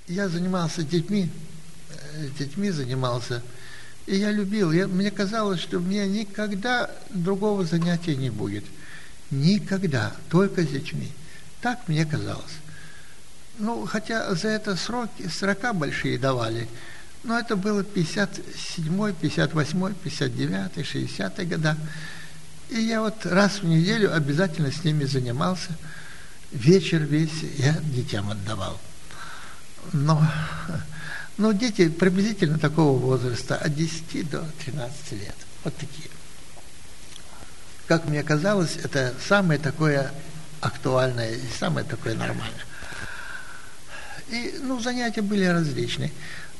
я занимался детьми занимался, и я любил. Мне казалось, что мне никогда другого занятия не будет. Никогда, только с детьми. Так мне казалось. Ну, хотя за это срока большие давали, но это было 57-й, 58-й, 59-й, 60-й года. И я вот раз в неделю обязательно с ними занимался. Вечер весь я детям отдавал. Но дети приблизительно такого возраста, от 10 до 13 лет. Вот такие. Как мне казалось, это самое такое актуальное и самое такое нормальное. И, занятия были различные.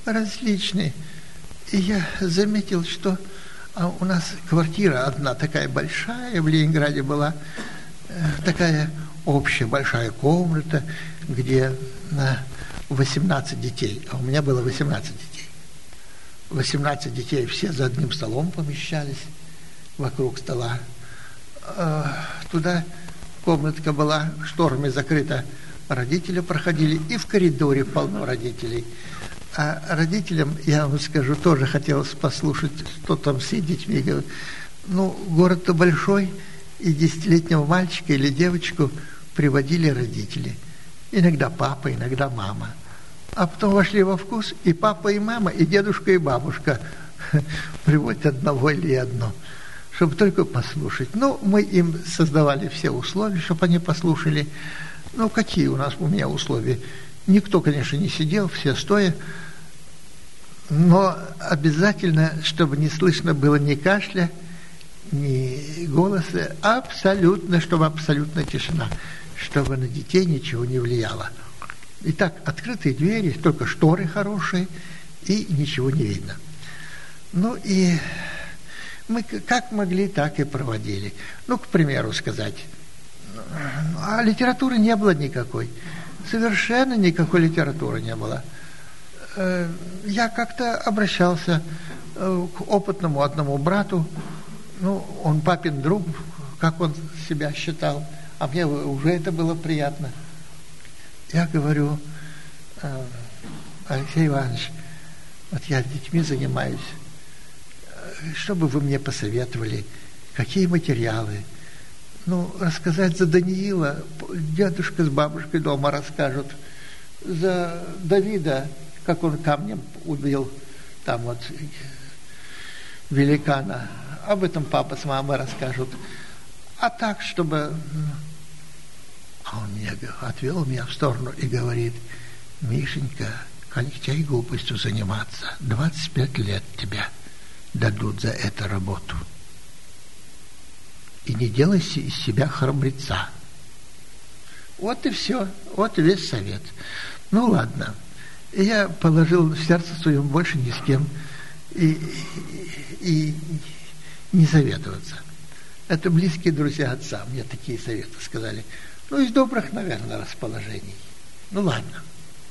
И я заметил, что у нас квартира одна такая большая в Ленинграде была, такая общая большая комната, где 18 детей, а у меня было 18 детей. 18 детей, все за одним столом помещались вокруг стола. Туда комнатка была шторами закрыта, родители проходили, и в коридоре полно родителей. А родителям, я вам скажу, тоже хотелось послушать, что там с детьми. Город-то большой, и 10-летнего мальчика или девочку приводили родители. Иногда папа, иногда мама. А потом вошли во вкус, и папа, и мама, и дедушка, и бабушка приводят одного или одно, чтобы только послушать. Мы им создавали все условия, чтобы они послушали. Какие у меня условия? Никто, конечно, не сидел, все стоя, но обязательно, чтобы не слышно было ни кашля, ни голоса, чтобы абсолютная тишина, чтобы на детей ничего не влияло. Итак, открытые двери, только шторы хорошие, и ничего не видно. И мы как могли, так и проводили. К примеру сказать, а литературы не было никакой. Совершенно никакой литературы не было. Я как-то обращался к опытному одному брату, он папин друг, как он себя считал, а мне уже это было приятно. Я говорю: Алексей Иванович, вот я с детьми занимаюсь, что бы вы мне посоветовали, какие материалы? Рассказать за Даниила, дедушка с бабушкой дома расскажут, за Давида, как он камнем убил там вот великана, об этом папа с мамой расскажут. А так, чтобы... А он отвел меня в сторону и говорит: Мишенька, кончай глупостью заниматься, 25 лет тебя дадут за эту работу. И не делай из себя храбреца. Вот и все, вот и весь совет. Ладно. И я положил в сердце своем больше ни с кем и не советоваться. Это близкие друзья отца мне такие советы сказали. Из добрых, наверное, расположений. Ладно.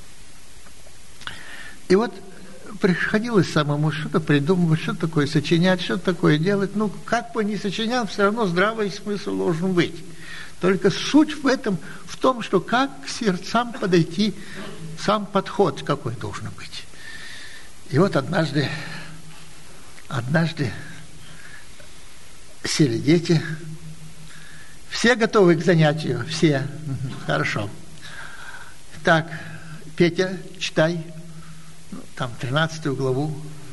И вот приходилось самому что-то придумывать, что такое сочинять, что такое делать. Как бы ни сочинял, все равно здравый смысл должен быть. Только суть в том, что как к сердцам подойти, сам подход какой должен быть. И вот однажды сели дети, все готовы к занятию, все. Хорошо. Так, Петя, читай. Там 13 главу.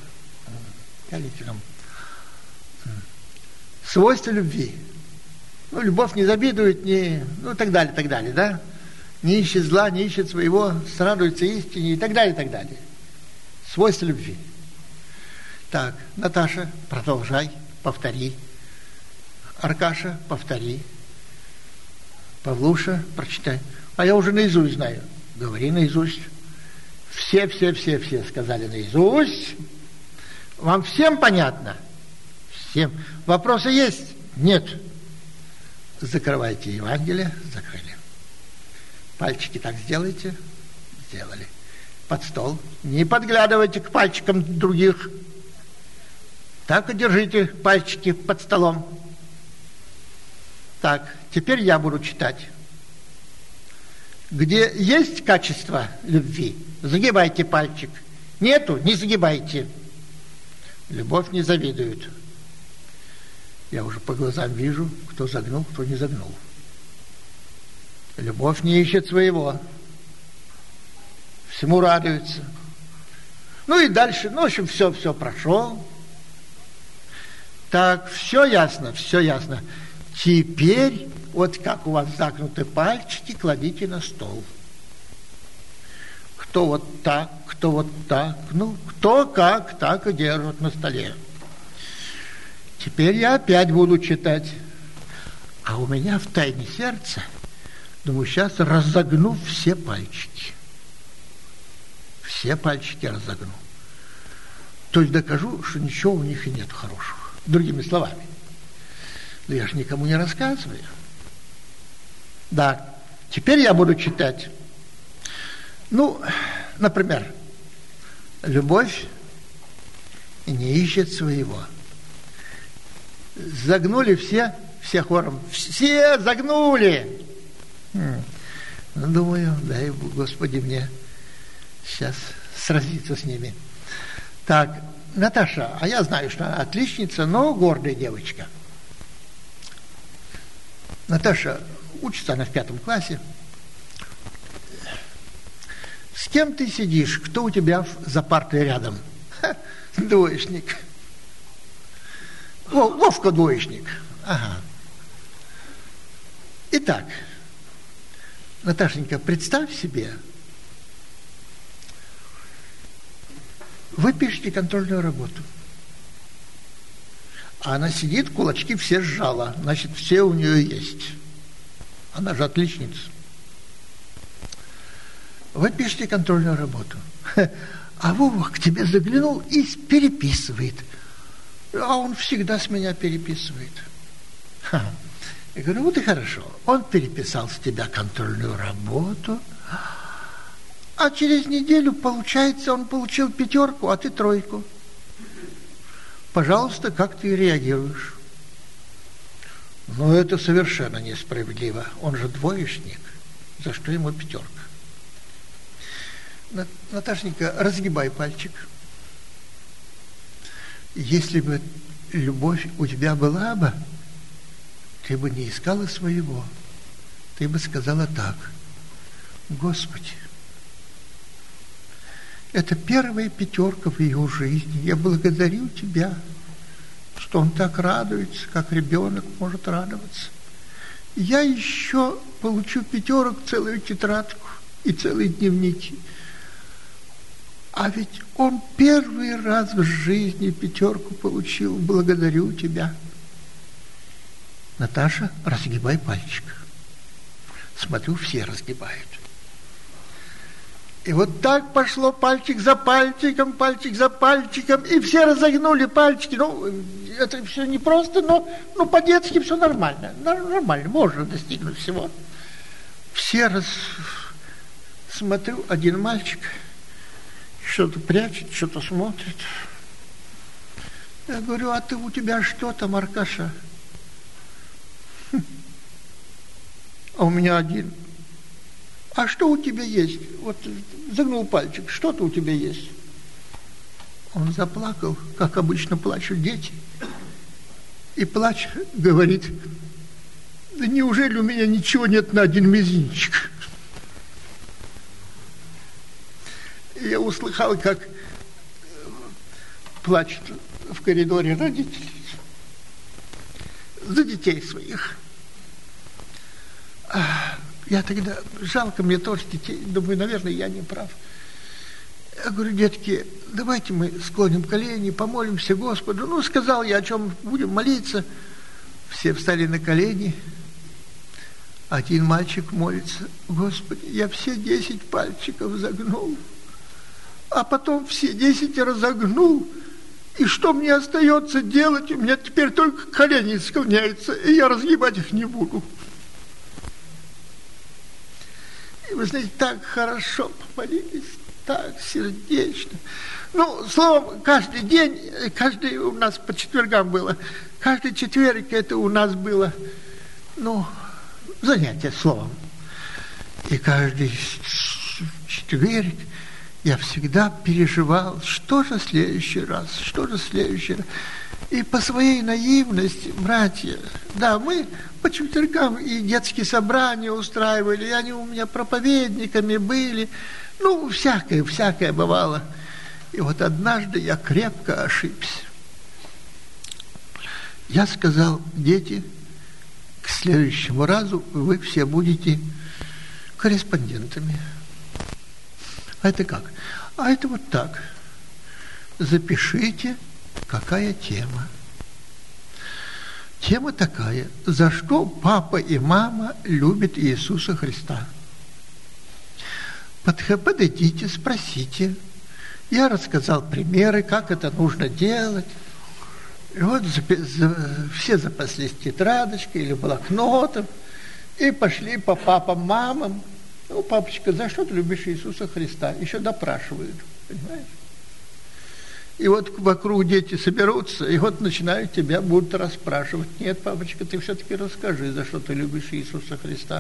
Свойства любви. Любовь не завидует, так далее, да? Не ищет зла, не ищет своего, радуется истине и так далее. Свойства любви. Так, Наташа, продолжай, повтори. Аркаша, повтори. Павлуша, прочитай. А я уже наизусть знаю. Говори наизусть. Все сказали наизусть. Вам всем понятно? Всем. Вопросы есть? Нет. Закрывайте Евангелие. Закрыли. Пальчики так сделайте. Сделали. Под стол. Не подглядывайте к пальчикам других. Так и держите пальчики под столом. Так, теперь я буду читать. Где есть качество любви, загибайте пальчик. Нету, не загибайте. Любовь не завидует. Я уже по глазам вижу, кто загнул, кто не загнул. Любовь не ищет своего. Всему радуется. Ну и дальше, ну, в общем, все прошел. Так, все ясно, все ясно. Теперь, вот как у вас загнуты пальчики, кладите на стол. Кто вот так, кто вот так, ну, кто как так и держит на столе. Теперь я опять буду читать. А у меня в тайне сердца, думаю, сейчас разогну все пальчики. Все пальчики разогну. То есть докажу, что ничего у них и нет хорошего. Другими словами. Но я же никому не рассказываю. Да, теперь я буду читать. Ну, например, любовь не ищет своего. Загнули все хором. Все загнули. Ну, думаю, дай Господи мне сейчас сразиться с ними. Так, Наташа, а я знаю, что она отличница, но гордая девочка. Наташа, учится она в 5 классе. С кем ты сидишь? Кто у тебя за партой рядом? Двоечник. Вовка двоечник. Ага. Итак, Наташенька, представь себе, вы пишете контрольную работу. А она сидит, кулачки все сжала. Значит, все у нее есть. Она же отличница. Вы пишете контрольную работу. А Вова к тебе заглянул и переписывает. А он всегда с меня переписывает. Я говорю, вот и хорошо. Он переписал с тебя контрольную работу. А через неделю, получается, он получил 5, а ты 3. Пожалуйста, как ты реагируешь? Ну, это совершенно несправедливо. Он же двоечник. За что ему 5? Наташенька, разгибай пальчик. Если бы любовь у тебя была бы, ты бы не искала своего. Ты бы сказала так: Господи, это первая 5 в ее жизни. Я благодарю Тебя, что он так радуется, как ребенок может радоваться. Я еще получу 5, целую тетрадку и целые дневники. А ведь он первый раз в жизни 5 получил. Благодарю Тебя. Наташа, разгибай пальчик. Смотрю, все разгибают. И вот так пошло пальчик за пальчиком, и все разогнули пальчики. Ну, это все непросто, но по-детски все нормально. Нормально, можно достигнуть всего. Смотрю, один мальчик что-то прячет, что-то смотрит. Я говорю, а у тебя что там, Аркаша? А у меня один. А что у тебя есть? Вот загнул пальчик, что-то у тебя есть. Он заплакал, как обычно плачут дети. И плача говорит, да неужели у меня ничего нет на один мизинчик? И я услыхал, как плачут в коридоре родители за детей своих. Я тогда, жалко мне тоже детей, думаю, наверное, я не прав. Я говорю, детки, давайте мы склоним колени, помолимся Господу. Ну, сказал я, о чем будем молиться. Все встали на колени. Один мальчик молится, Господи, я все 10 пальчиков загнул, а потом все 10 разогнул. И что мне остается делать? У меня теперь только колени склоняются, и я разгибать их не буду. И вы знаете, так хорошо помолились, так сердечно. Ну, словом, каждый день, каждый у нас по четвергам было, каждый четверг это у нас было, ну, занятие словом. И каждый четверг я всегда переживал, что же в следующий раз, что же в следующий раз. И по своей наивности, братья, да, мы по четвергам и детские собрания устраивали, и они у меня проповедниками были, ну, всякое бывало. И вот однажды я крепко ошибся. Я сказал: дети, к следующему разу вы все будете корреспондентами. А это как? А это вот так. Запишите, какая тема. Тема такая: за что папа и мама любят Иисуса Христа. Подойдите, спросите. Я рассказал примеры, как это нужно делать. И вот все запаслись тетрадочкой или блокнотом и пошли по папам, мамам. Ну, папочка, за что ты любишь Иисуса Христа? Еще допрашивают, понимаешь? И вот вокруг дети соберутся, и вот начинают тебя, будут расспрашивать. Нет, папочка, ты все-таки расскажи, за что ты любишь Иисуса Христа.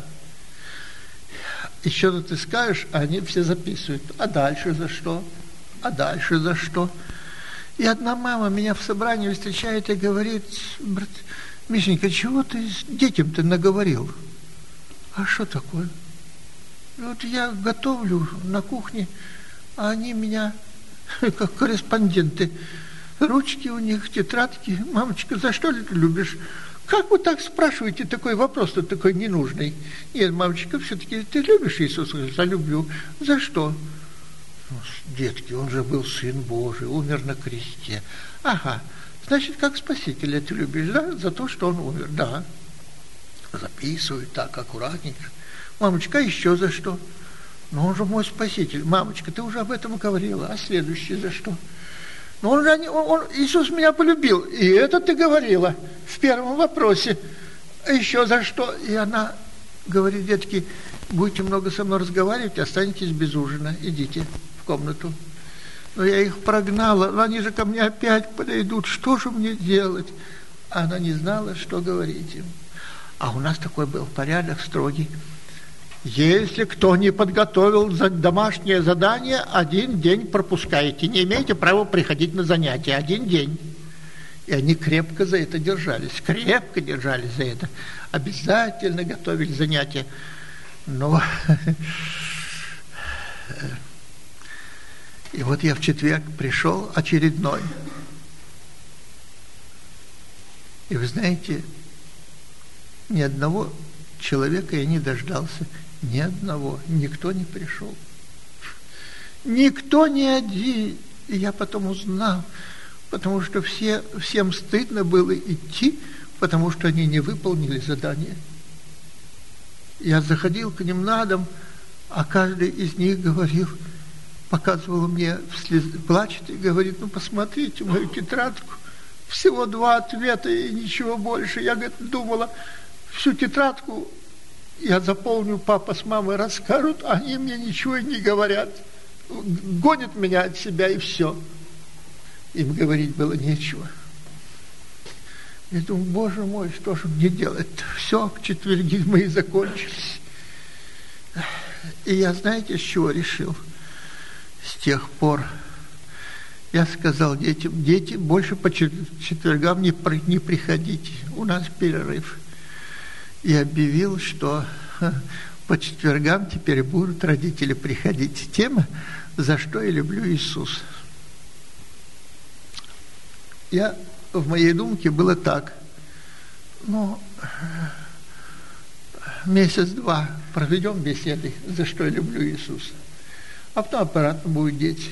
И что-то ты скажешь, а они все записывают. А дальше за что? А дальше за что? И одна мама меня в собрании встречает и говорит: брат Мишенька, чего ты детям-то наговорил? А что такое? Вот я готовлю на кухне, а они меня, как корреспонденты, ручки у них, тетрадки. Мамочка, за что ты любишь? Как вы так спрашиваете такой вопрос-то такой ненужный? Нет, мамочка, все-таки ты любишь Иисуса Христа? Люблю. За что? Ну, детки, он же был Сын Божий, умер на кресте. Ага, значит, как Спасителя ты любишь, да? За то, что он умер, да. Записывают так, аккуратненько. Мамочка, а еще за что? Ну, он же мой Спаситель. Мамочка, ты уже об этом говорила. А следующий за что? Ну, Иисус меня полюбил. И это ты говорила в первом вопросе. А еще за что? И она говорит: детки, будете много со мной разговаривать, останетесь без ужина. Идите в комнату. Но я их прогнала. Но они же ко мне опять подойдут. Что же мне делать? Она не знала, что говорить им. А у нас такой был порядок строгий. Если кто не подготовил домашнее задание, 1 день пропускаете. Не имеете права приходить на занятия. 1 день. И они крепко за это держались. Крепко держались за это. Обязательно готовили занятия. Но... И вот я в четверг пришел очередной. И вы знаете, ни одного человека я не дождался. Ни одного. Никто не пришел. Никто не один. И я потом узнал, потому что всем стыдно было идти, потому что они не выполнили задание. Я заходил к ним на дом, а каждый из них говорил, показывал мне, плачет и говорит: ну, посмотрите мою тетрадку. Всего 2 ответа и ничего больше. Я, говорит, думала, всю тетрадку я заполню, папа с мамой расскажут, а они мне ничего и не говорят. Гонят меня от себя, и все. Им говорить было нечего. Я думаю: боже мой, что же мне делать-то? Все, четверги мои закончились. И я, знаете, с чего решил? С тех пор я сказал детям: дети, больше по четвергам не приходите, у нас перерыв. И объявил, что по четвергам теперь будут родители приходить. Тема: за что я люблю Иисуса. В моей думке было так: ну, 1-2 месяца проведем беседы, за что я люблю Иисуса. А потом обратно будут дети.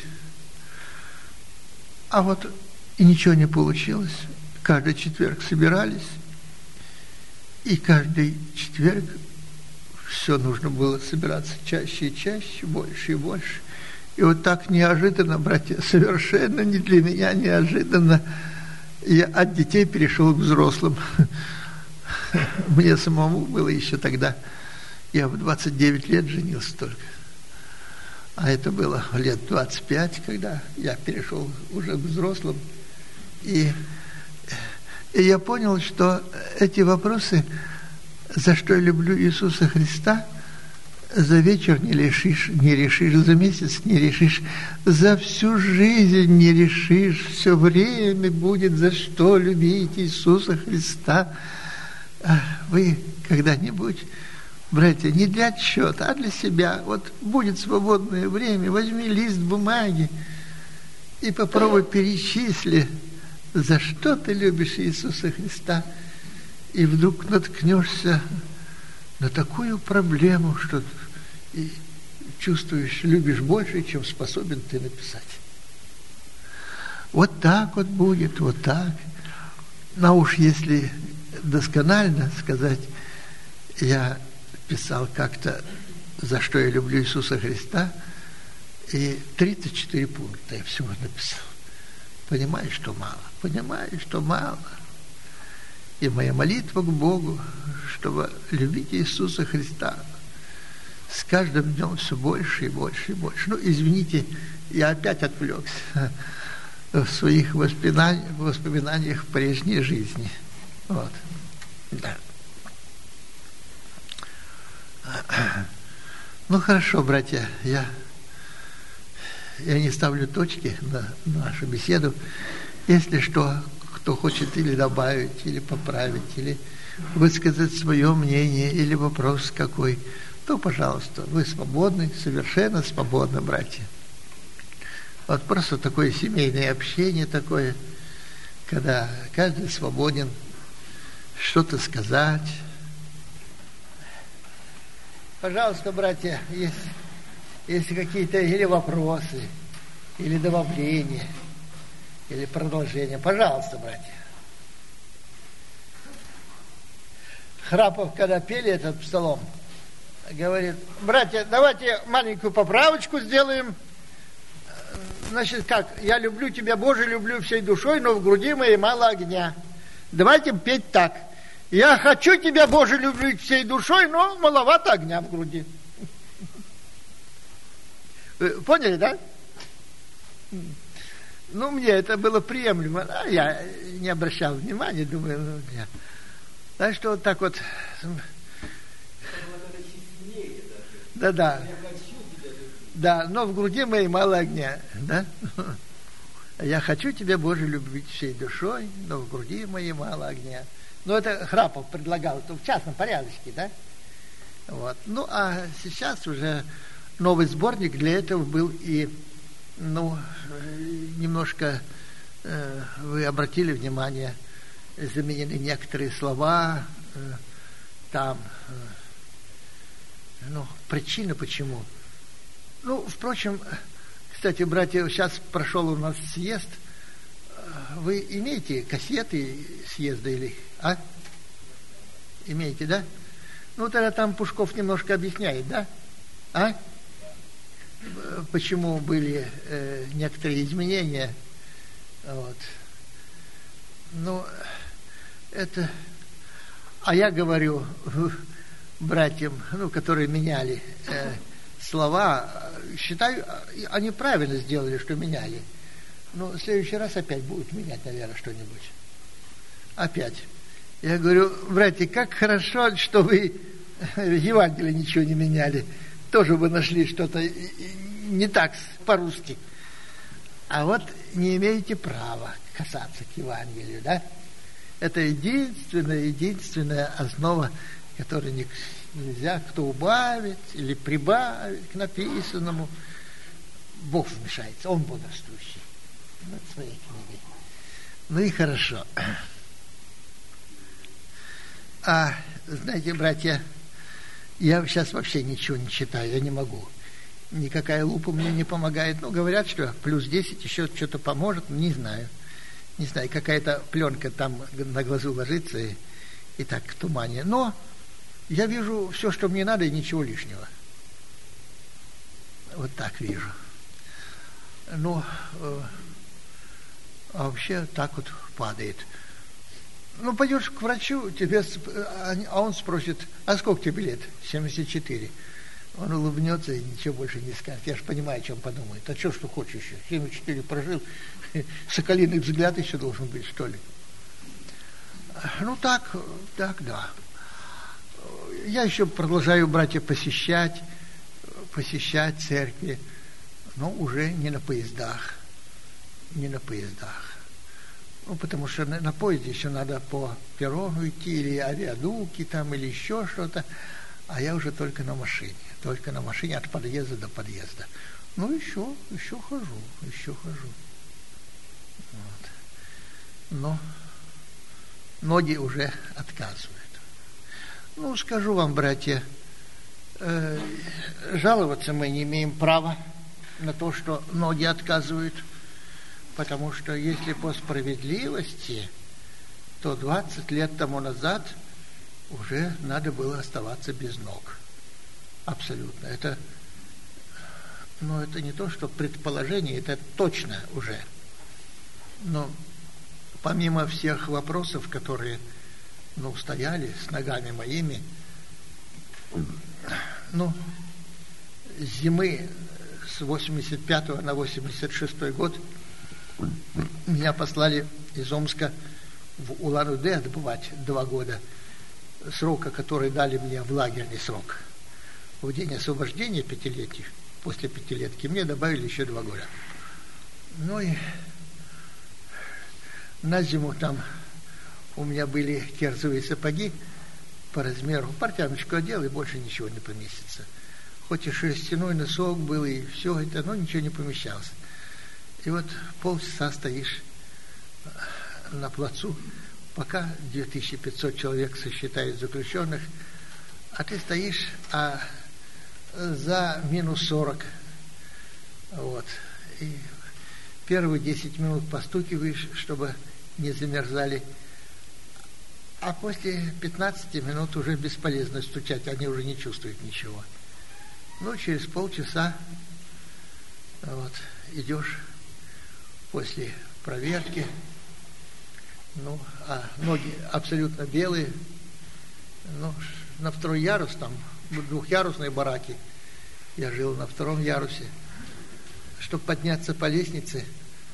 А вот и ничего не получилось. Каждый четверг собирались, и каждый четверг все нужно было собираться чаще и чаще, больше и больше. И вот так неожиданно, братья, совершенно не для меня неожиданно, я от детей перешел к взрослым. Мне самому было еще тогда, я в 29 лет женился только. А это было лет 25, когда я перешел уже к взрослым. И я понял, что эти вопросы, за что я люблю Иисуса Христа, За вечер не решишь, за месяц не решишь, за всю жизнь не решишь. Все время будет за что любить Иисуса Христа. Вы когда-нибудь, братья, не для отчета, а для себя, вот будет свободное время, возьми лист бумаги и попробуй перечисли, за что ты любишь Иисуса Христа, и вдруг наткнешься на такую проблему, что чувствуешь, любишь больше, чем способен ты написать. Вот так вот будет, вот так. Но уж если досконально сказать, я писал как-то, за что я люблю Иисуса Христа, и 34 пункта я всего написал. Понимаешь, что мало. И моя молитва к Богу, чтобы любить Иисуса Христа с каждым днем все больше и больше и больше. Ну, извините, я опять отвлекся в своих воспоминаниях прежней жизни. Вот. Да. Ну, хорошо, братья, я не ставлю точки на нашу беседу. Если что, кто хочет или добавить, или поправить, или высказать свое мнение, или вопрос какой, то, пожалуйста, вы свободны, совершенно свободны, братья. Вот просто такое семейное общение такое, когда каждый свободен что-то сказать. Пожалуйста, братья, если какие-то или вопросы, или добавления, или продолжения, пожалуйста, братья. Храпов, когда пели этот псалом, говорит: братья, давайте маленькую поправочку сделаем. Значит, как? Я люблю тебя, Боже, люблю всей душой, но в груди моей мало огня. Давайте петь так. Я хочу тебя, Боже, люблю всей душой, но маловато огня в груди. Поняли, да? Ну, мне это было приемлемо. А я не обращал внимания, думаю, ну, нет. Так что вот так вот. Да. Да, но в груди моей мало огня, да? Я хочу тебя, Боже, любить всей душой, но в груди моей мало огня. Ну, это Храпов предлагал, это в частном порядочке, да? Вот. Ну, а сейчас уже новый сборник для этого был, и, ну, немножко вы обратили внимание, заменены некоторые слова, там, ну, причина почему. Ну, впрочем, кстати, братья, сейчас прошел у нас съезд. Вы имеете кассеты съезда или... А? Имеете, да? Ну, тогда там Пушков немножко объясняет, да? А? Почему были некоторые изменения. Вот. Ну, это... А я говорю братьям, ну, которые меняли слова, считаю, они правильно сделали, что меняли. Но в следующий раз опять будут менять, наверное, что-нибудь. Опять. Я говорю: братья, как хорошо, что вы в Евангелии ничего не меняли. Тоже бы нашли что-то не так по-русски. А вот не имеете права касаться к Евангелию, да? Это единственная основа, которую нельзя кто убавить или прибавить к написанному. Бог вмешается, Он бодрствующий над своей книгой. Ну и хорошо. А, знаете, братья, я сейчас вообще ничего не читаю, я не могу. Никакая лупа мне не помогает. Ну, говорят, что плюс 10 еще что-то поможет, не знаю. Не знаю, какая-то пленка там на глазу ложится и так в тумане. Но я вижу все, что мне надо, и ничего лишнего. Вот так вижу. Ну, а вообще так вот падает. Ну, пойдешь к врачу, а он спросит: а сколько тебе лет? 74. Он улыбнется и ничего больше не скажет. Я же понимаю, о чем подумает. А что хочешь еще? 74 прожил, соколиный взгляд еще должен быть, что ли? Ну, так, да. Я еще продолжаю, братья, посещать посещать церкви, но уже не на поездах. Не на поездах. Ну, потому что на поезде еще надо по перрону идти, или авиадуки там, или еще что-то. А я уже только на машине от подъезда до подъезда. Ну, еще хожу. Вот. Но ноги уже отказывают. Ну, скажу вам, братья, жаловаться мы не имеем права на то, что ноги отказывают, потому что если по справедливости, то 20 лет тому назад уже надо было оставаться без ног. Абсолютно. Это не то, что предположение, это точно уже. Но помимо всех вопросов, которые, стояли с ногами моими, зимы с 85 на 86 год меня послали из Омска в Улан-Удэ отбывать 2 года срока, который дали мне в лагерный срок. В день освобождения 5-летия, после 5-летки, мне добавили еще 2 года. Ну и на зиму там у меня были кирзовые сапоги по размеру, портяночку одел, и больше ничего не поместится. Хоть и шерстяной носок был, и все это, но ничего не помещалось. И вот полчаса стоишь на плацу, пока 2500 человек сосчитают заключенных, а ты стоишь за минус 40. Вот. И первые 10 минут постукиваешь, чтобы не замерзали. А после 15 минут уже бесполезно стучать, они уже не чувствуют ничего. Через полчаса идешь после проверки, а ноги абсолютно белые. На 2-й ярус, там 2-ярусные бараки, я жил на 2-м ярусе. Чтобы подняться по лестнице,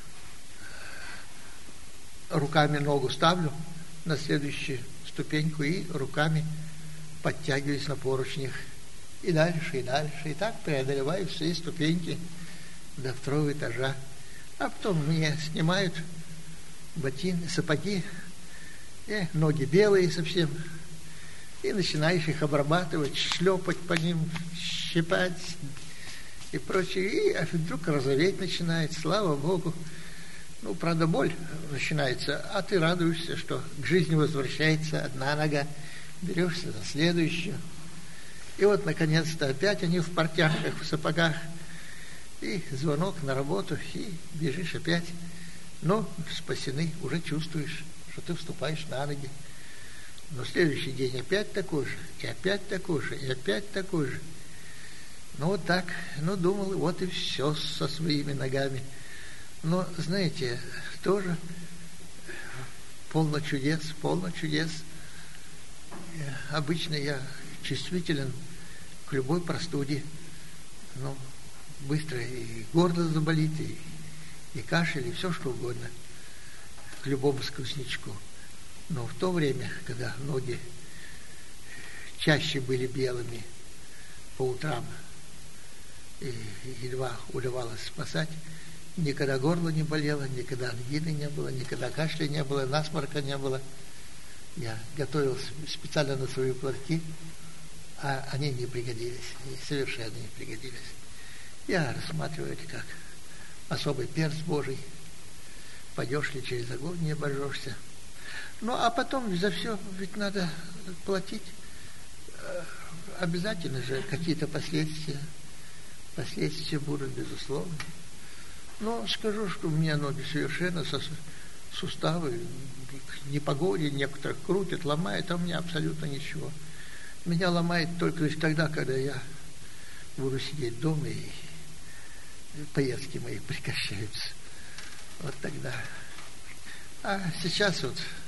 руками ногу ставлю на следующую ступеньку и руками подтягиваюсь на поручнях. И дальше, и дальше. И так преодолеваю все ступеньки до 2-го этажа. А потом мне снимают сапоги, и ноги белые совсем. И начинаешь их обрабатывать, шлепать по ним, щипать и прочее. И вдруг розоветь начинает, слава Богу. Правда, боль начинается, а ты радуешься, что к жизни возвращается одна нога, берешься за следующую. И вот, наконец-то, опять они в портянках, в сапогах, и звонок на работу, и бежишь опять. Но спасены, уже чувствуешь, что ты вступаешь на ноги. Но следующий день опять такой же, и опять такой же, и опять такой же. Вот так, думал, вот и все со своими ногами. Но, знаете, тоже полно чудес. Обычно я чувствителен к любой простуде. Быстро и горло заболит, и кашель, и все что угодно. К любому сквознячку. Но в то время, когда ноги чаще были белыми по утрам, и едва удавалось спасать, никогда горло не болело, никогда ангины не было, никогда кашля не было, насморка не было. Я готовил специально на свои платки, а они не пригодились, совершенно не пригодились. Я рассматриваю это как особый перст Божий. Пойдешь ли через огонь, не обожжешься. А потом за все ведь надо платить. Обязательно же какие-то последствия. Последствия будут, безусловно. Но скажу, что у меня ноги совершенно суставы к непогоде некоторых крутят, ломают, а у меня абсолютно ничего. Меня ломает только лишь тогда, когда я буду сидеть дома, и поездки мои прекращаются. Вот тогда. А сейчас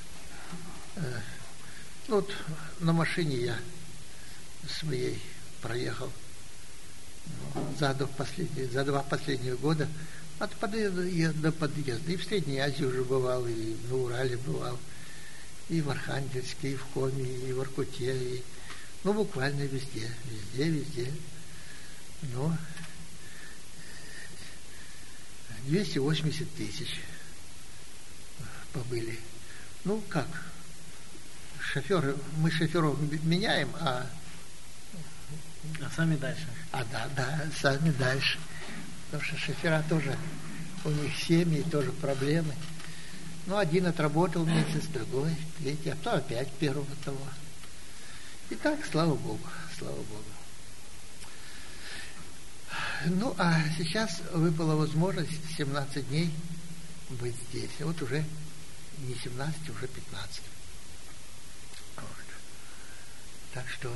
на машине я своей проехал за 2 последних года от подъезда до подъезда. И в Средней Азии уже бывал, и на Урале бывал, и в Архангельске, и в Коми, и в Воркуте, и буквально везде. Ну, 280 тысяч побыли. Ну, как? Мы шоферов меняем, а сами дальше. Да, сами дальше. Потому что шофера тоже, у них семьи, тоже проблемы. Ну, один отработал месяц, другой, третий, а то опять первого того. И так, слава Богу, слава Богу. Ну, а сейчас выпала возможность 17 дней быть здесь. Вот уже не 17, уже 15. Вот. Так что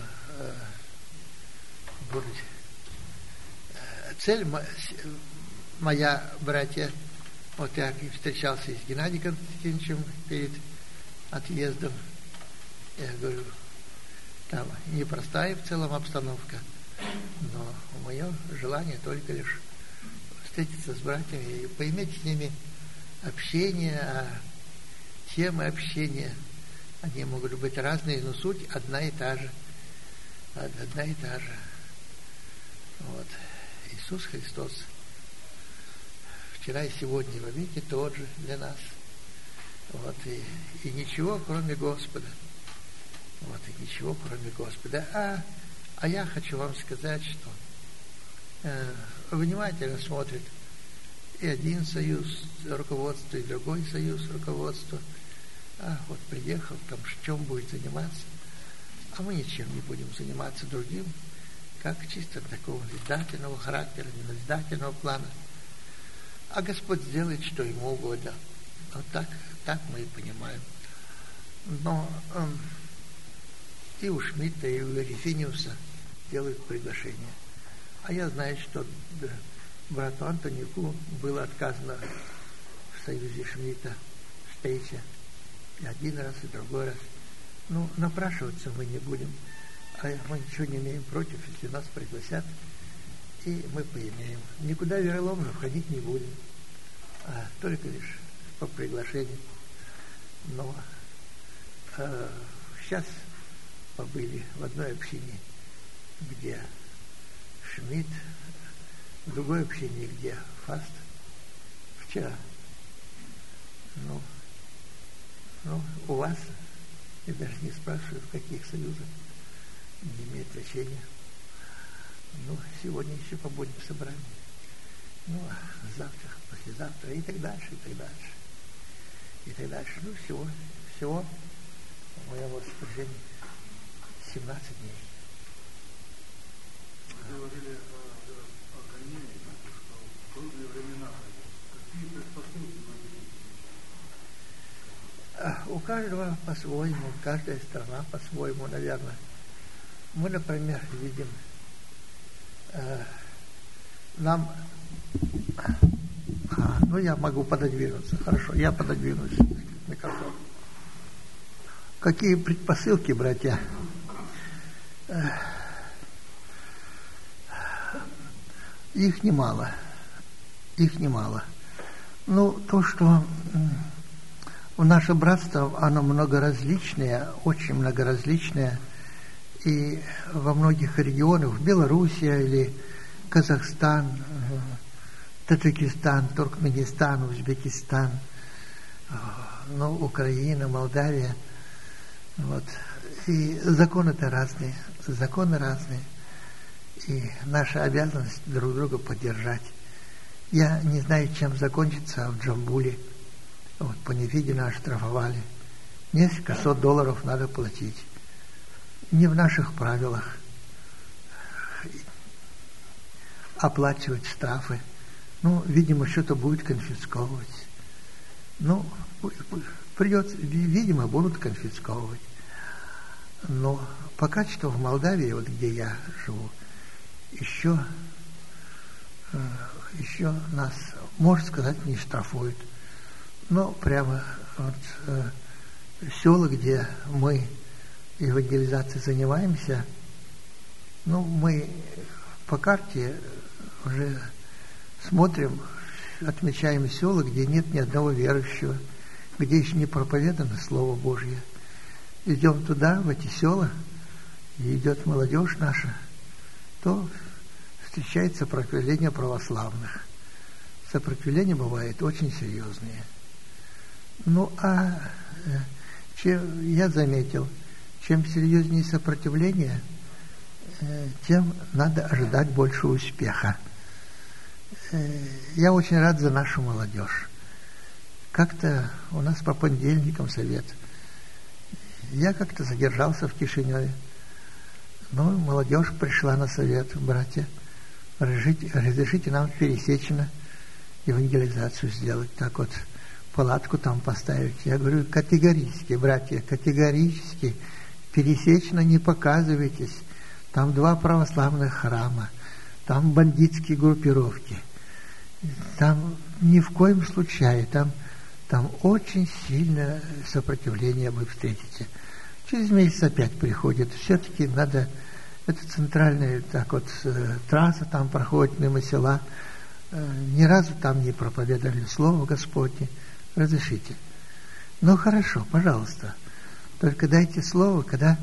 цель моя, братья, вот я встречался с Геннадием Константиновичем перед отъездом. Я говорю, там непростая в целом обстановка, но мое желание только лишь встретиться с братьями и поиметь с ними общение, а темы общения, они могут быть разные, но суть одна и та же. Одна и та же. Вот. Иисус Христос вчера и сегодня во веки тот же для нас. Вот. И ничего, кроме Господа. Вот. И ничего, кроме Господа. А я хочу вам сказать, что внимательно смотрит и один союз руководства, и другой союз руководства. Вот приехал, там чем будет заниматься. А мы ничем не будем заниматься другим, как чисто такого назидательного характера, назидательного плана. А Господь сделает, что Ему угодно. Вот так мы и понимаем. Но и у Шмидта, и у Рефиниуса делают приглашение. А я знаю, что брату Антонику было отказано в союзе Шмидта встреча. И один раз, и другой раз. Ну, напрашиваться мы не будем. А мы ничего не имеем против, если нас пригласят, и мы поимеем. Никуда вероломно входить не будем, а только лишь по приглашению. Но сейчас побыли в одной общине, где Шмидт, в другой общине, где Фаст. Вчера. Ну, у вас, я даже не спрашиваю, в каких союзах, не имеет значения. Ну, сегодня еще побудем в собрании. Ну, а завтра, послезавтра и так дальше, и так дальше. И так дальше. Ну, всего в моем распоряжении 17 дней. Вы говорили о гонении, что в трудные времена. Какие предпосылки вы видите? У каждого по-своему, каждая страна по-своему, наверное. Мы, например, видим, нам... я могу пододвинуться. Хорошо, я пододвинусь к микрофону. Какие предпосылки, братья? Их немало. Ну, то, что наше братство, оно многоразличное, очень многоразличное, и во многих регионах, в Белоруссия или Казахстан, Таджикистан, Туркменистан, Узбекистан, Украина, Молдавия, вот. И законы-то разные, и наша обязанность друг друга поддержать. Я не знаю, чем закончится в Джамбуле. Вот, по невидению оштрафовали. Несколько сот долларов надо платить. Не в наших правилах оплачивать штрафы. Видимо, что-то будет конфисковывать. Придется, видимо, будут конфисковывать. Но пока что в Молдавии, вот где я живу, еще нас, можно сказать, не штрафуют. Но прямо села, где мы евангелизацией занимаемся, мы по карте уже смотрим, отмечаем села, где нет ни одного верующего, где еще не проповедано Слово Божье. Идем туда, в эти села, и идет молодежь наша, то встречает сопротивление православных. Сопротивления бывают очень серьезные. Ну, я заметил, чем серьезнее сопротивление, тем надо ожидать больше успеха. Я очень рад за нашу молодежь. Как-то у нас по понедельникам совет. Я как-то задержался в Кишиневе. Ну, молодежь пришла на совет: братья, разрешите нам пересечно евангелизацию сделать, так вот, палатку там поставить. Я говорю, категорически, братья, категорически, пересечно не показывайтесь. Там 2 православных храма, там бандитские группировки. Там ни в коем случае, там очень сильное сопротивление вы встретите. Через месяц опять приходит. Все-таки надо, это центральная трасса, там проходит мимо села. Ни разу там не проповедовали Слово Господне. Разрешите. Ну, хорошо, пожалуйста. Только дайте слово, когда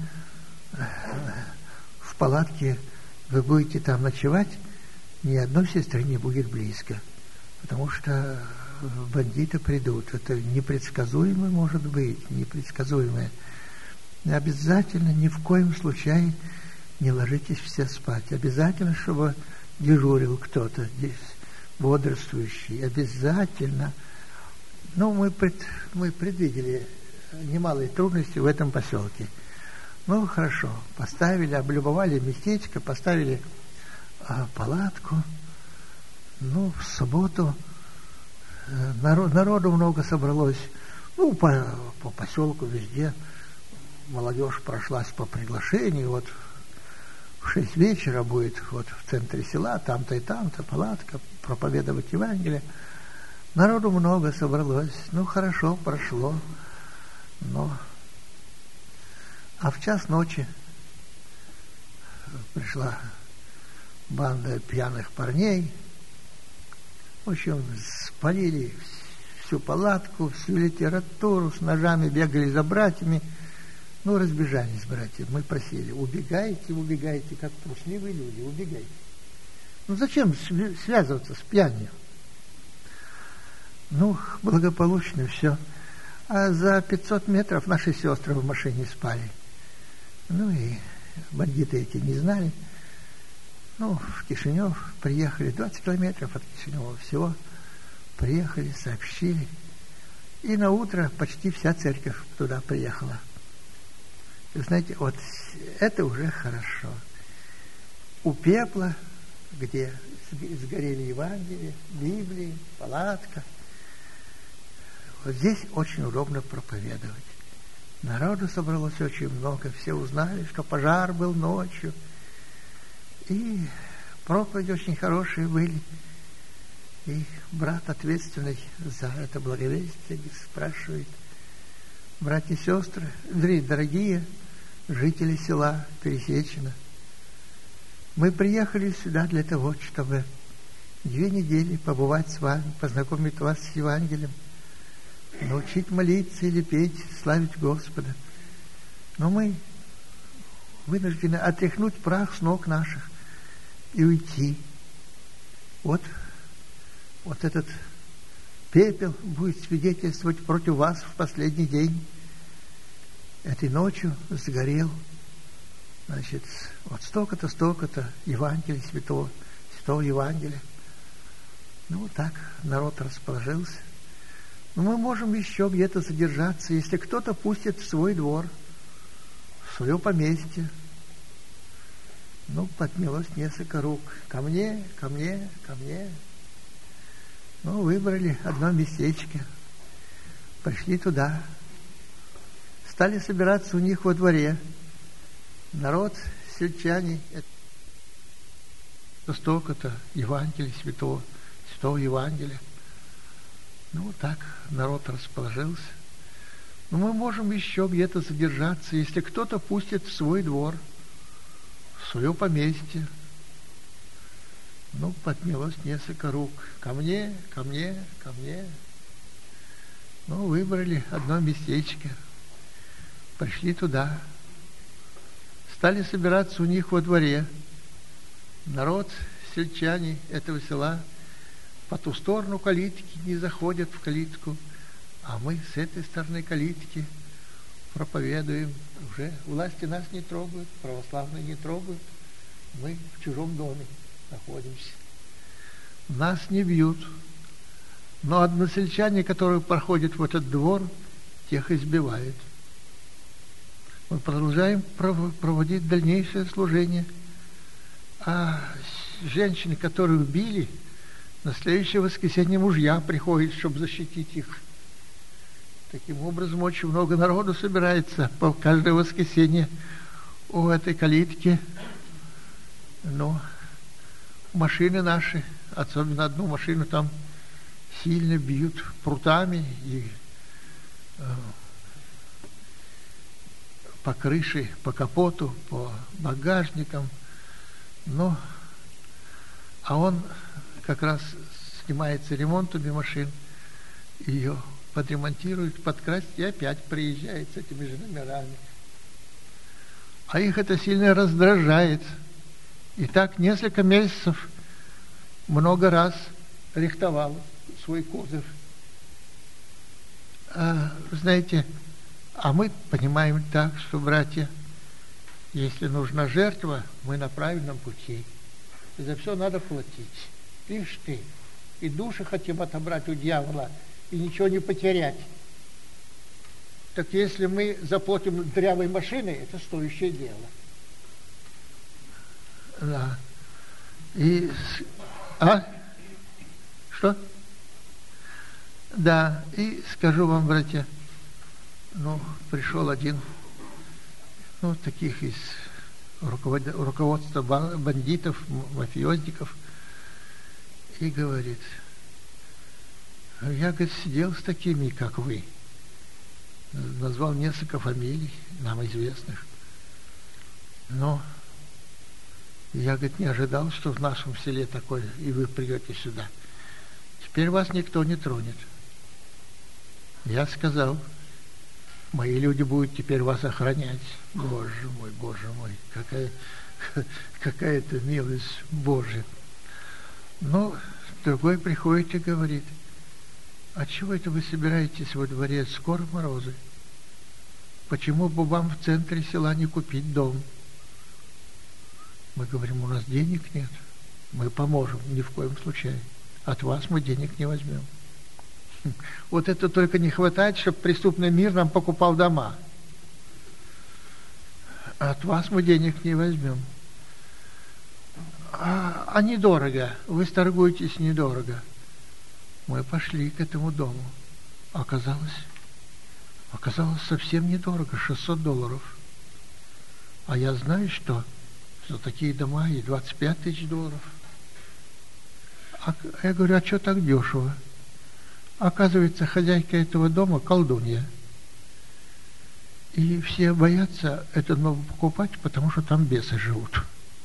в палатке вы будете там ночевать, ни одной сестры не будет близко. Потому что бандиты придут. Это непредсказуемо может быть, непредсказуемое. Обязательно ни в коем случае не ложитесь все спать. Обязательно, чтобы дежурил кто-то здесь, бодрствующий. Обязательно. Ну, мы предвидели немалые трудности в этом поселке. Ну, хорошо. Поставили, облюбовали местечко, поставили палатку. Ну, в субботу народу много собралось. Ну, по поселку везде. Молодежь прошлась по приглашению. Вот в 6 вечера будет вот в центре села, там-то и там-то палатка, проповедовать Евангелие. Народу много собралось. Ну, хорошо, прошло. А в час ночи пришла банда пьяных парней. В общем, спалили всю палатку, всю литературу, с ножами бегали за братьями. Ну, разбежались братья. Мы просили: убегайте, как трусливые люди, убегайте. Ну, зачем связываться с пьянью? Ну, благополучно все. А за 500 метров наши сестры в машине спали. Ну, и бандиты эти не знали. Ну, в Кишинев приехали, 20 километров от Кишинева всего. Приехали, сообщили. И на утро почти вся церковь туда приехала. Вы знаете, вот это уже хорошо. У пепла, где сгорели Евангелие, Библии, палатка, вот здесь очень удобно проповедовать. Народу собралось очень много, все узнали, что пожар был ночью. И проповеди очень хорошие были. И брат, ответственный за это благовестие, спрашивает: братья и сестры, дорогие жители села Пересечено, мы приехали сюда для того, чтобы 2 недели побывать с вами, познакомить вас с Евангелием, научить молиться или петь, славить Господа. Но мы вынуждены отряхнуть прах с ног наших и уйти. Вот этот пепел будет свидетельствовать против вас в последний день. Этой ночью сгорел, значит, вот столько-то Евангелия святого Евангелия. Ну, вот так народ расположился. Но мы можем еще где-то задержаться, если кто-то пустит в свой двор, в свое поместье. Ну, поднялось несколько рук. Ко мне. Ну, выбрали одно местечко. Пришли туда. Стали собираться у них во дворе. Народ, сельчане, столько-то Евангелия святого Евангелия. Ну, вот так народ расположился. Но мы можем еще где-то задержаться, если кто-то пустит в свой двор, в свое поместье. Ну, поднялось несколько рук. Ко мне. Ну, выбрали одно местечко. Пришли туда. Стали собираться у них во дворе. Народ, сельчане этого села по ту сторону калитки не заходят в калитку, а мы с этой стороны калитки проповедуем. Уже власти нас не трогают, православные не трогают. Мы в чужом доме находимся. Нас не бьют. Но односельчане, которые проходят в этот двор, тех избивают. Мы продолжаем проводить дальнейшее служение. А женщины, которые убили, на следующее воскресенье мужья приходят, чтобы защитить их. Таким образом, очень много народу собирается по каждое воскресенье у этой калитки. Но машины наши, особенно одну машину, там сильно бьют прутами и по крыше, по капоту, по багажникам. Ну, а он как раз занимается ремонтами машин, ее подремонтирует, подкрасит и опять приезжает с этими же номерами. А их это сильно раздражает. И так несколько месяцев много раз рихтовал свой кузов. Знаете, а мы понимаем так, что, братья, если нужна жертва, мы на правильном пути. И за все надо платить. Видишь ты, и души хотим отобрать у дьявола, и ничего не потерять. Так если мы заплатим дрявой машиной, это стоящее дело. Да. И... Что? Да, и скажу вам, братья, пришел один, таких из руководства бандитов, мафиозников, и говорит: я, говорит, сидел с такими, как вы. Назвал несколько фамилий, нам известных. Но я, говорит, не ожидал, что в нашем селе такое, и вы придете сюда. Теперь вас никто не тронет. Я сказал: мои люди будут теперь вас охранять. Боже мой, какая-то милость Божия. Но другой приходит и говорит: а чего это вы собираетесь во дворе? Скоро морозы. Почему бы вам в центре села не купить дом? Мы говорим: у нас денег нет. Мы поможем, ни в коем случае. От вас мы денег не возьмем. Вот это только не хватает, чтобы преступный мир нам покупал дома. От вас мы денег не возьмем. А недорого. Вы торгуетесь недорого. Мы пошли к этому дому. Оказалось совсем недорого, $600. А я знаю, что за такие дома и $25 тысяч. А я говорю: а что так дешево? Оказывается, хозяйка этого дома колдунья. И все боятся этот дом покупать, потому что там бесы живут.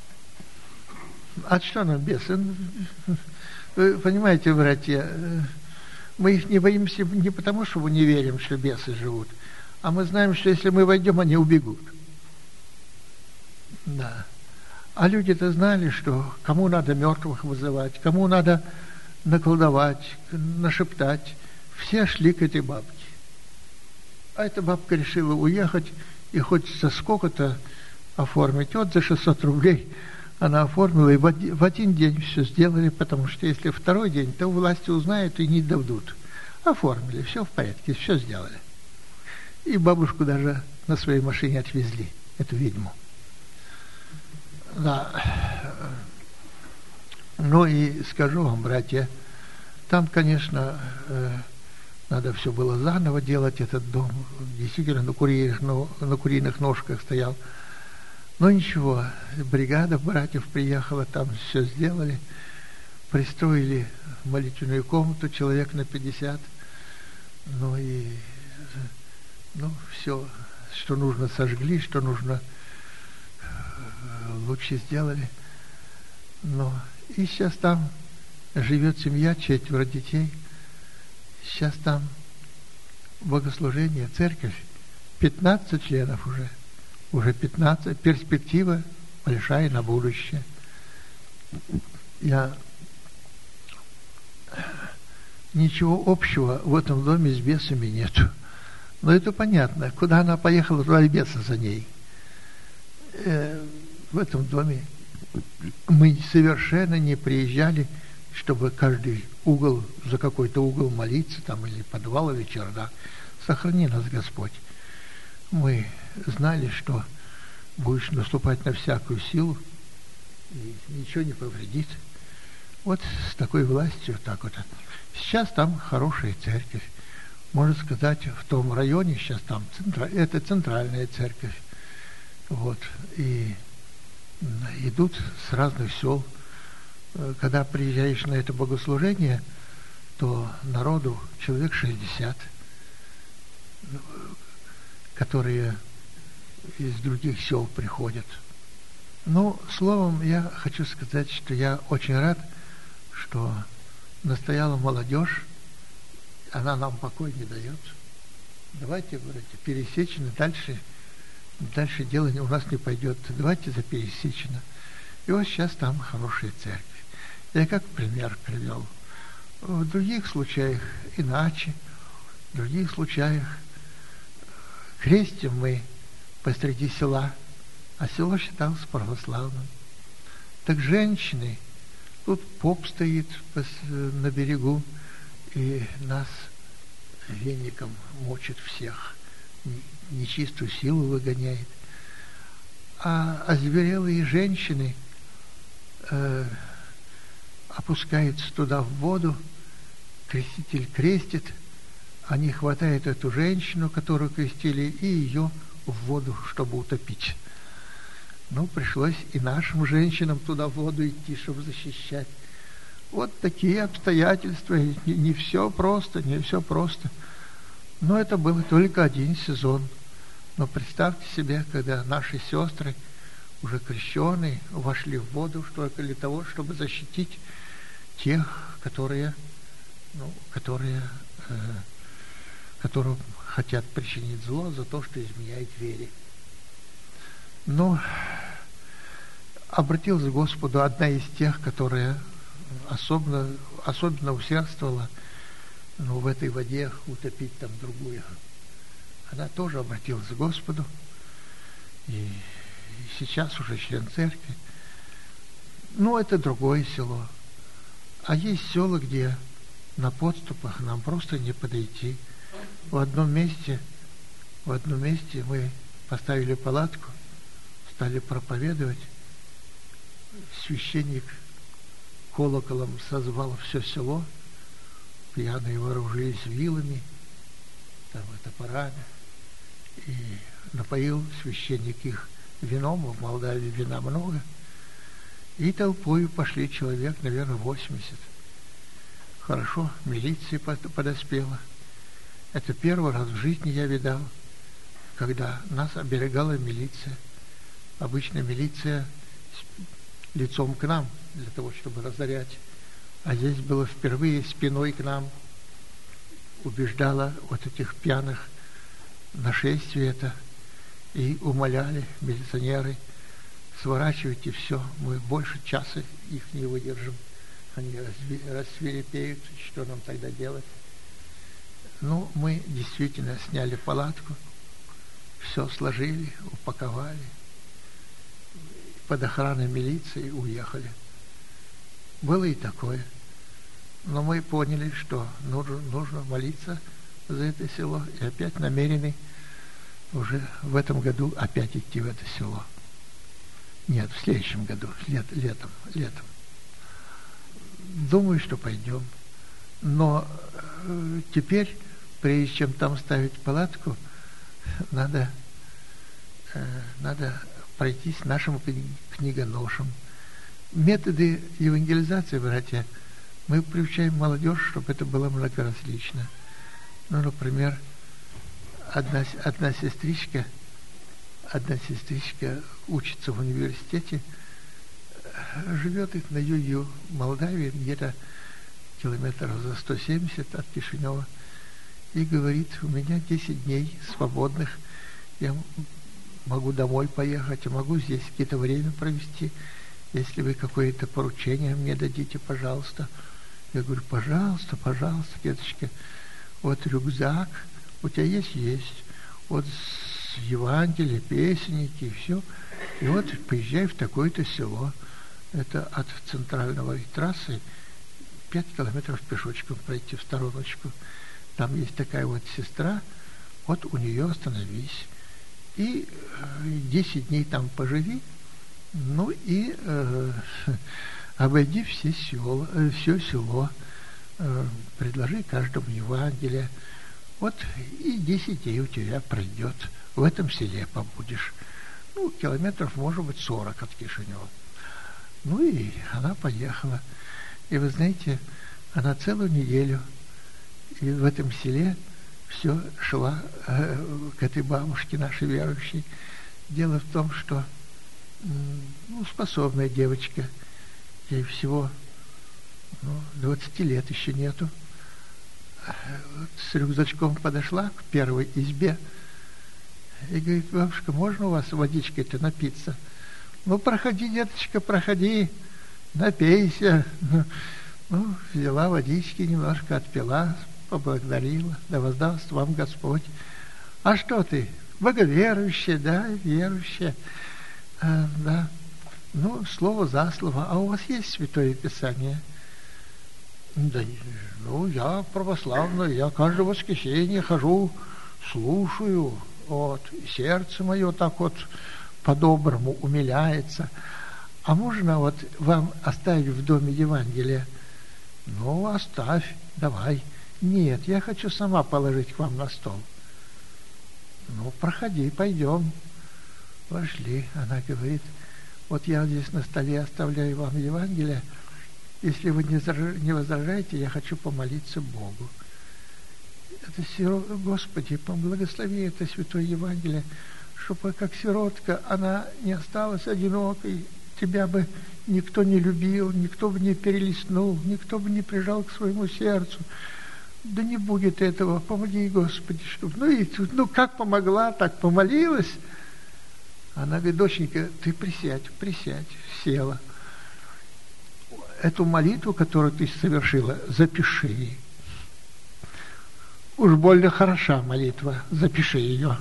А что нам бесы? Вы понимаете, братья, мы их не боимся не потому, что мы не верим, что бесы живут, а мы знаем, что если мы войдем, они убегут. Да. А люди-то знали, что кому надо мертвых вызывать, кому надо наколдовать, нашептать. Все шли к этой бабке. А эта бабка решила уехать и хоть за сколько-то оформить. Вот за 600 рублей она оформила, и в один день все сделали, потому что если второй день, то власти узнают и не дадут. Оформили, все в порядке, все сделали. И бабушку даже на своей машине отвезли, эту ведьму. Да. Ну и скажу вам, братья, там, конечно, надо все было заново делать, этот дом действительно на куриных ножках стоял. Но ничего, бригада братьев приехала, там все сделали, пристроили молитвенную комнату, человек на 50, все, что нужно, сожгли, что нужно, лучше сделали. И сейчас там живет семья, 4 детей. Сейчас там богослужение, церковь, 15 членов уже 15, перспектива большая на будущее. Ничего общего в этом доме с бесами нету. Но это понятно. Куда она поехала, туда и бесы за ней. В этом доме мы совершенно не приезжали, чтобы каждый угол, за какой-то угол молиться, там, или подвал, или чердак. Сохрани нас, Господь. Мы знали, что будешь наступать на всякую силу, и ничего не повредит. Вот с такой властью так вот. Сейчас там хорошая церковь. Можно сказать, в том районе сейчас там это центральная церковь. Вот. И идут с разных сел. Когда приезжаешь на это богослужение, то народу человек 60, которые из других сел приходят. Ну, словом, я хочу сказать, что я очень рад, что настояла молодежь, она нам покой не дает. Давайте, говорите, Пересечено, дальше дело у нас не пойдет. Давайте за Пересечено. И вот сейчас там хорошая церковь. Я как пример привел. В других случаях иначе, в других случаях крестим мы посреди села, а село считалось православным. Так женщины, тут поп стоит на берегу и нас веником мочит всех, нечистую силу выгоняет. А озверелые женщины опускаются туда в воду, креститель крестит, они хватают эту женщину, которую крестили, и ее в воду, чтобы утопить. Ну, пришлось и нашим женщинам туда в воду идти, чтобы защищать. Вот такие обстоятельства. Не все просто, не все просто. Но это был только один сезон. Но представьте себе, когда наши сестры, уже крещенные, вошли в воду только для того, чтобы защитить тех, которым хотят причинить зло за то, что изменяет вере. Но обратилась к Господу одна из тех, которая особенно усердствовала в этой воде утопить там другую. Она тоже обратилась к Господу, и сейчас уже член церкви. Но это другое село. А есть села, где на подступах нам просто не подойти. В одном месте мы поставили палатку, стали проповедовать. Священник колоколом созвал все село, пьяные вооружились вилами, там, топорами, и напоил священник их вином, в Молдавии вина много, и толпою пошли человек, наверное, 80. Хорошо, милиция подоспела. Это первый раз в жизни я видал, когда нас оберегала милиция. Обычно милиция лицом к нам, для того, чтобы разорять. А здесь было впервые спиной к нам, убеждала вот этих пьяных нашествие это, и умоляли милиционеры: сворачивайте все, мы больше часа их не выдержим. Они рассвирепеют, что нам тогда делать? Ну, мы действительно сняли палатку, все сложили, упаковали, под охраной милиции уехали. Было и такое. Но мы поняли, что нужно молиться за это село, и опять намерены уже в этом году опять идти в это село. Нет, в следующем году, летом. Думаю, что пойдем. Но теперь, прежде чем там ставить палатку, надо пройтись нашим книгоношам. Методы евангелизации, братья, мы приучаем молодежь, чтобы это было многоразлично. Ну, например, одна сестричка учится в университете, живет на юге Молдавии, где-то километров за 170 от Кишинева, и говорит: у меня 10 дней свободных, я могу домой поехать, я могу здесь какое-то время провести. если вы какое-то поручение мне дадите, пожалуйста. Я говорю, пожалуйста, пожалуйста, деточка, вот рюкзак, у тебя есть? Есть. Вот Евангелие, песенники и все. И вот поезжай в такое-то село. Это от центральной трассы 5 километров пешочком пройти в стороночку. Там есть такая вот сестра, вот у нее остановись. И 10 дней там поживи, ну и обойди все село, предложи каждому Евангелие. Вот и 10 дней у тебя пройдет. В этом селе побудешь. Ну, километров, может быть, 40 от Кишинева. Ну и она поехала. И вы знаете, она целую неделю и в этом селе все шла к этой бабушке нашей верующей. Дело в том, что способная девочка, ей всего 20 лет еще нету. Вот с рюкзачком подошла к первой избе и говорит, бабушка, можно у вас водичкой-то напиться? Ну, проходи, деточка, проходи, напейся. Ну, взяла водички, немножко отпила, поблагодарила, да воздаст вам Господь. А что ты, боговерующая, да, верующая, да. Ну, слово за слово. А у вас есть Святое Писание? Да, ну, я православный, я каждое воскресенье хожу, слушаю, вот, и сердце мое так вот по-доброму умиляется. А можно вот вам оставить в доме Евангелие? Ну, оставь, давай. Нет, я хочу сама положить к вам на стол. Ну, проходи, пойдем. Вошли. Она говорит, вот я здесь на столе оставляю вам Евангелие. Если вы не возражаете, я хочу помолиться Богу. Господи, благослови это Святое Евангелие, чтобы как сиротка она не осталась одинокой, тебя бы никто не любил, никто бы не перелистнул, никто бы не прижал к своему сердцу. Да не будет этого, помоги, Господи, чтобы... Ну, как помогла, так помолилась. Она говорит, доченька, ты присядь, села. Эту молитву, которую ты совершила, запиши. Уж больно хороша молитва, запиши ее.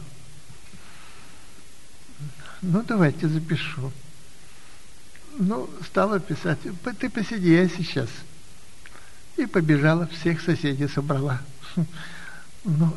Ну, давайте запишу. Ну, стала писать, ты посиди, я сейчас. И побежала, всех соседей собрала. Ну,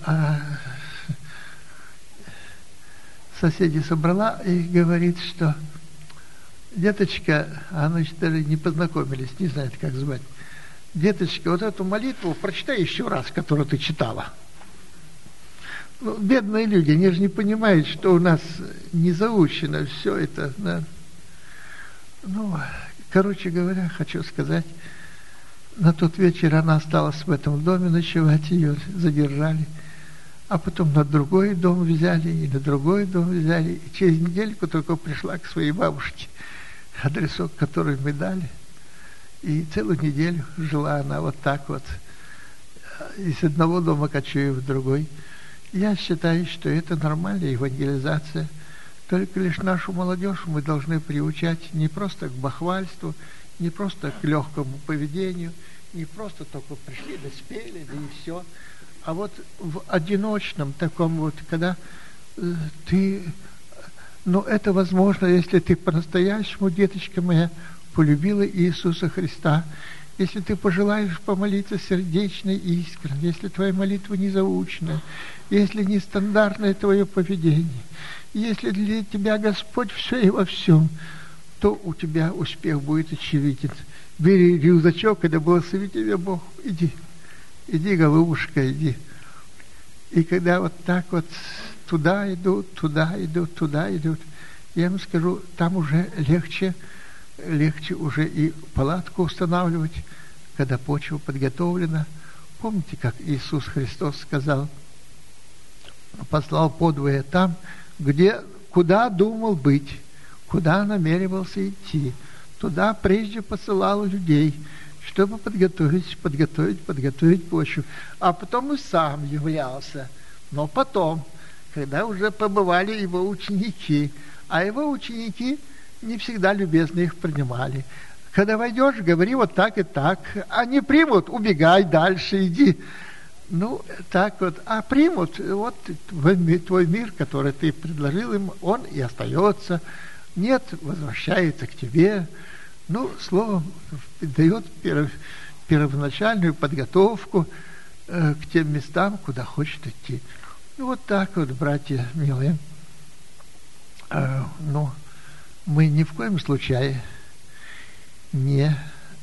соседей собрала и говорит, что деточка, а значит, даже не познакомились, не знает, как звать. Деточка, вот эту молитву прочитай еще раз, которую ты читала. Ну, бедные люди, они же не понимают, что у нас не заучено все это. Да. Ну, короче говоря, хочу сказать, на тот вечер она осталась в этом доме ночевать, ее задержали. А потом на другой дом взяли, и на другой дом взяли. И через недельку только пришла к своей бабушке, адресок, который мы дали. И целую неделю жила она вот так вот, из одного дома кочуя в другой. Я считаю, что это нормальная евангелизация. Только лишь нашу молодежь мы должны приучать не просто к бахвальству, не просто к легкому поведению, не просто только пришли, да спели, да и все. А вот в одиночном таком вот, когда ты... Но это возможно, если ты по-настоящему, деточка моя, полюбила Иисуса Христа, если ты пожелаешь помолиться сердечно и искренне, если твоя молитва не заученная, если нестандартное твое поведение, если для тебя Господь все и во всем, то у тебя успех будет очевиден. Бери рюкзачок, и да благослови тебя Бог. Иди, голубушка, иди. И когда вот так вот туда идут, я вам скажу, там уже легче уже и палатку устанавливать, когда почва подготовлена. Помните, как Иисус Христос сказал, послал подвое там, куда думал быть, куда намеревался идти. Туда прежде посылал людей, чтобы подготовить почву. А потом и сам являлся. Но потом, когда уже побывали его ученики, а его ученики не всегда любезно их принимали. Когда войдешь, говори вот так и так. А не примут, убегай дальше, иди. Ну, так вот. А примут, вот твой мир, который ты предложил им, он и остается. Нет, возвращается к тебе. Ну, словом, дает первоначальную подготовку к тем местам, куда хочет идти. Ну, вот так вот, братья милые. Ну, мы ни в коем случае не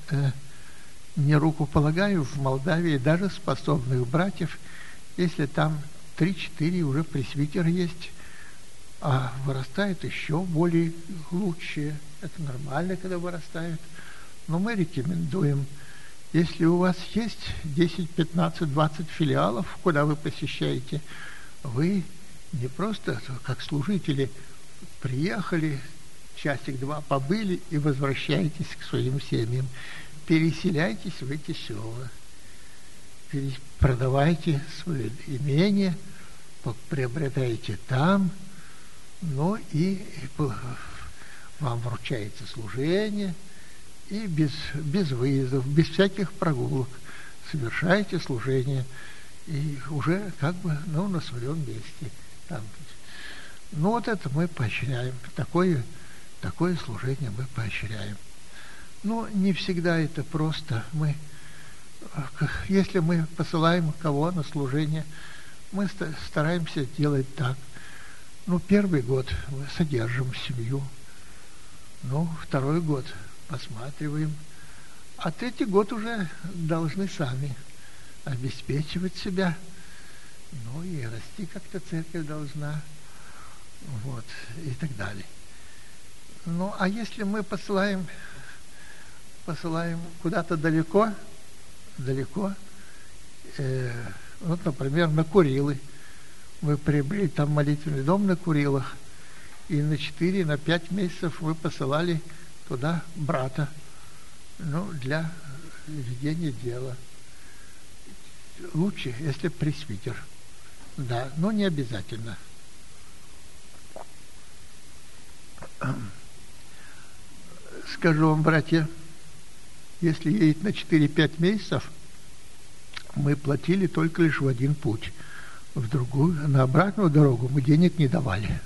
рукополагаю в Молдавии даже способных братьев, если там 3-4 уже пресвитера есть, а вырастают еще более лучшие. Это нормально, когда вырастают. Но мы рекомендуем, если у вас есть 10, 15, 20 филиалов, куда вы посещаете, вы не просто как служители приехали, часик-два побыли и возвращаетесь к своим семьям. Переселяйтесь в эти села, продавайте свое имение, приобретайте там, но и вам вручается служение, и без выездов, без всяких прогулок совершаете служение, и уже как бы на своем месте. Там. Ну вот это мы поощряем, такое служение мы поощряем. Но не всегда это просто. Если мы посылаем кого на служение, мы стараемся делать так. Ну, первый год мы содержим семью. Ну, второй год посматриваем. А третий год уже должны сами обеспечивать себя. Ну, и расти как-то церковь должна. Вот, и так далее. Ну, а если мы посылаем куда-то далеко, вот, например, на Курилы. Мы приобрели там молитвенный дом на Курилах, и на 4-5 месяцев мы посылали туда брата, для ведения дела. Лучше, если пресвитер. Да, но не обязательно. Скажу вам, братья, если едет на 4-5 месяцев, мы платили только лишь в один путь. В другую, на обратную дорогу мы денег не давали.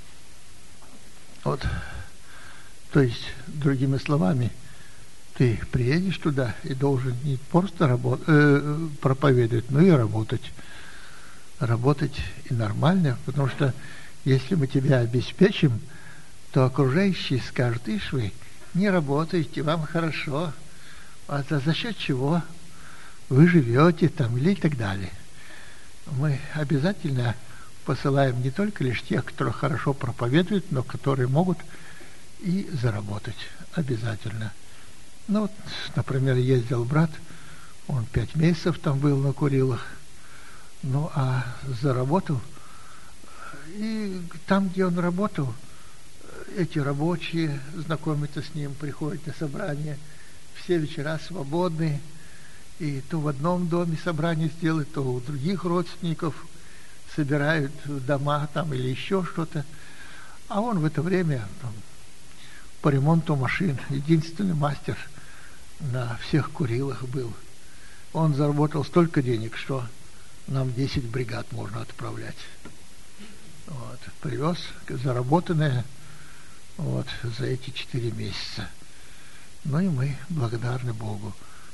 Вот. То есть, другими словами, ты приедешь туда и должен не просто проповедовать, но и работать. Работать и нормально, потому что если мы тебя обеспечим, то окружающие скажут: ишь вы, не работаете, вам хорошо. А за счет чего вы живете там или и так далее. Мы обязательно посылаем не только лишь тех, кто хорошо проповедует, но которые могут и заработать обязательно. Ну вот, например, ездил брат, он 5 месяцев там был на Курилах, ну а заработал, и там, где он работал, эти рабочие знакомятся с ним, приходят на собрание, все вечера свободные, и то в одном доме собрание сделают, то у других родственников собирают дома там или еще что-то. А он в это время по ремонту машин единственный мастер на всех Курилах был. Он заработал столько денег, что нам 10 бригад можно отправлять. Вот. Привез заработанное вот, за эти 4 месяца. Ну и мы благодарны Богу.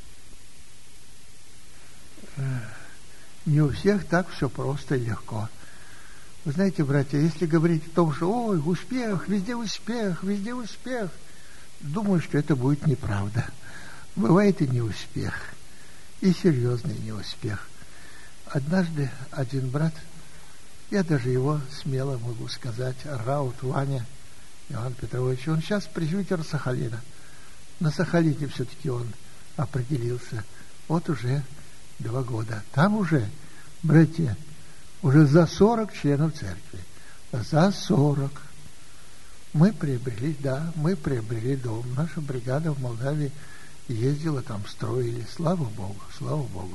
Не у всех так все просто и легко. Вы знаете, братья, если говорить о том, что ой, успех, везде успех, думаю, что это будет неправда. Бывает и неуспех, и серьезный неуспех. Однажды один брат, я даже его смело могу сказать, Раут Ваня Иоанн Петрович, он сейчас пресвитер Сахалина. На Сахалине все-таки он определился. Вот уже 2 года. Там уже, братья, уже за 40 членов церкви. За 40. Мы приобрели дом. Наша бригада в Молдавии ездила там, строили. Слава Богу, слава Богу.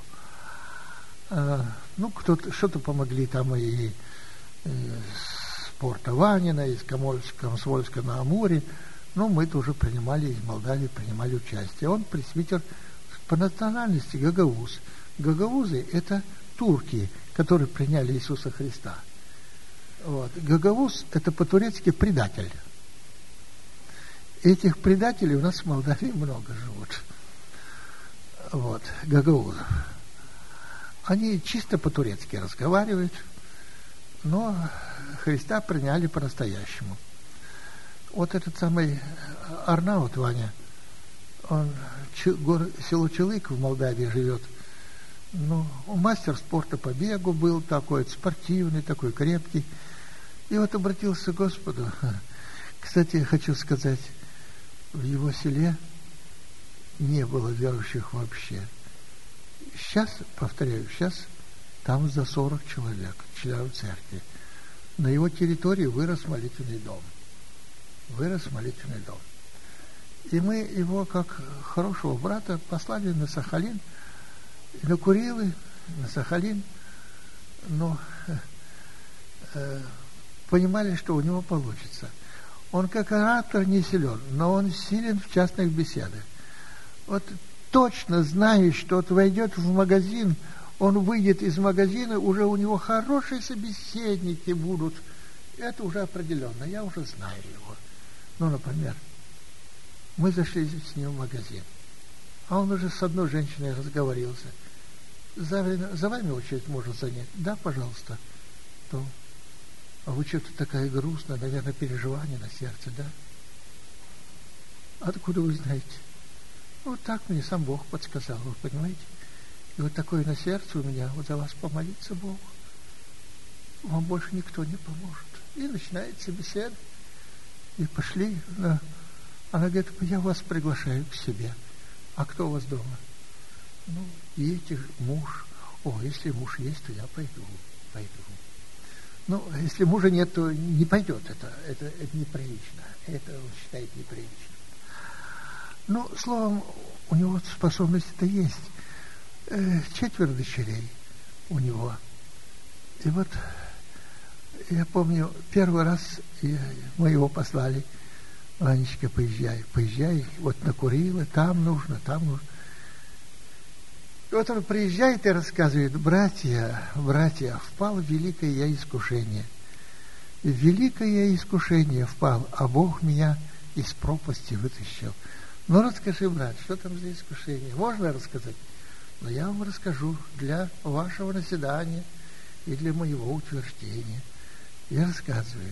Кто-то, что-то помогли там и с порта Ванина, из Комсомольска на Амуре, Ну, мы тоже принимали, из Молдавии принимали участие. Он пресвитер по национальности гагауз. Гагаузы – это турки, которые приняли Иисуса Христа. Вот. Гагауз – это по-турецки предатель. Этих предателей у нас в Молдавии много живут. Вот, гагаузов. Они чисто по-турецки разговаривают, но Христа приняли по-настоящему. Вот этот самый Арнаут Ваня, он село Чилык в Молдавии живет. Ну, мастер спорта по бегу был такой, спортивный, такой крепкий. И вот обратился к Господу. Кстати, хочу сказать, в его селе не было верующих вообще. Сейчас, повторяю, сейчас там за 40 человек, членов церкви. На его территории вырос молитвенный дом. Вырос молитвенный дом. И мы его, как хорошего брата, послали на Сахалин, на Курилы, на Сахалин, но понимали, что у него получится. Он как оратор не силен, но он силен в частных беседах. Вот точно знаешь, что вот войдет в магазин, он выйдет из магазина, уже у него хорошие собеседники будут. Это уже определенно, я уже знаю его. Ну, например, мы зашли с ним в магазин, а он уже с одной женщиной разговорился. За вами очередь можно занять? Да, пожалуйста. То, а вы что-то такая грустная, наверное, переживание на сердце, да? Откуда вы знаете? Вот так мне сам Бог подсказал, вы понимаете? И вот такое на сердце у меня, вот за вас помолиться Богу. Вам больше никто не поможет. И начинается беседа. И пошли. Она говорит, я вас приглашаю к себе. А кто у вас дома? Ну, едете, муж. О, если муж есть, то я пойду. Ну, если мужа нет, то не пойдет это неприлично. Это он считает неприлично. Ну, словом, у него способность-то есть. 4 дочерей у него. И вот я помню, первый раз мы его послали. Ванечка, поезжай, вот на Курилы, там нужно. И вот он приезжает и рассказывает, братья, впал в великое я искушение. В великое искушение впал, а Бог меня из пропасти вытащил. Ну, расскажи, брат, что там за искушение? Можно рассказать? Но я вам расскажу для вашего наседания и для моего утверждения. И рассказывает.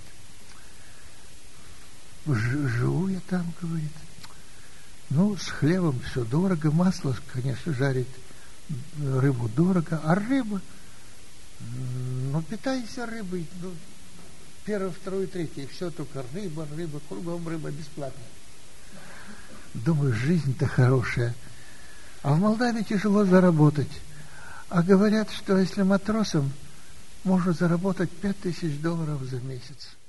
Живу я там, говорит. Ну, с хлебом все дорого, масло, конечно, жарить, рыбу дорого, а рыба, ну, питайся рыбой, ну, 1, 2, 3, все только рыба, кругом рыба бесплатно. Думаю, жизнь-то хорошая. А в Молдавии тяжело заработать. А говорят, что если матросам можно заработать $5000 за месяц.